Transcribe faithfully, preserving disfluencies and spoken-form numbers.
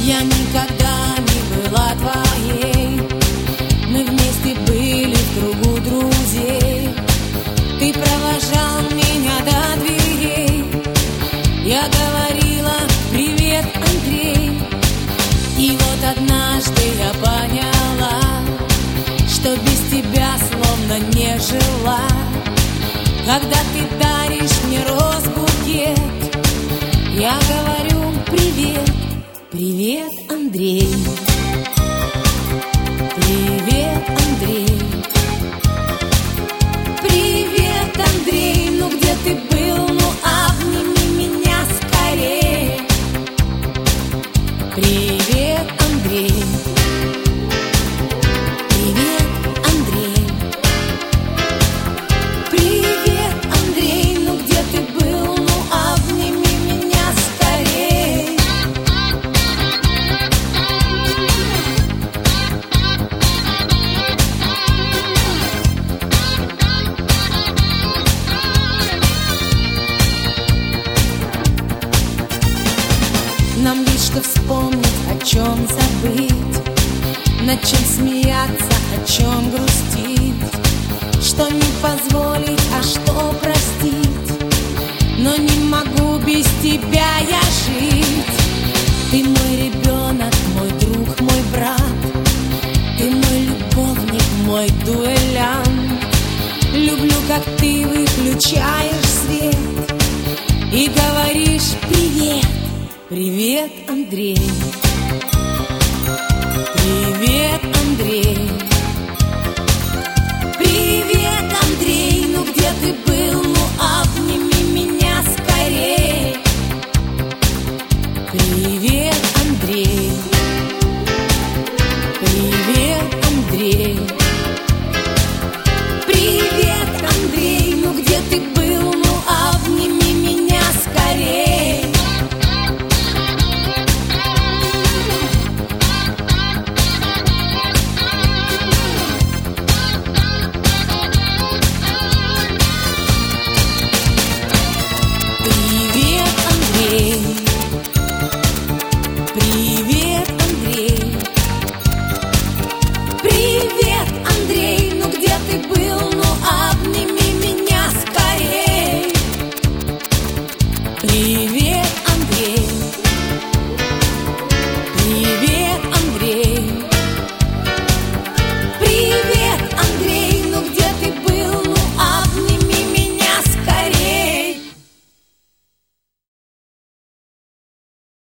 Я никогда не была твоей, мы вместе были в кругу друзей. Ты провожал меня до дверей, я говорила: привет, Андрей. И вот однажды я поняла, что без тебя словно не жила. Когда ты даришь мне роз-букет, я говорю: привет, привет, Андрей. Привет, Андрей. Привет, Андрей. Ну где ты был? Ну обними меня скорее. Привет, Андрей. Привет, Андрей. Привет, Андрей. Ну где ты был? Ну обними меня скорее. Нам есть что вспомнить, о чем забыть, над чем смеяться, о чем грустить, что не позволить, а что простить. Но не могу без тебя я жить. Ты мой ребенок, мой друг, мой брат, ты мой любовник, мой дуэлянт. Люблю, как ты выключаешь свет и говоришь: привет, привет, Андрей. Привет, Андрей. Привет, Андрей. Ну где ты был? Ну обними меня скорее. Привет.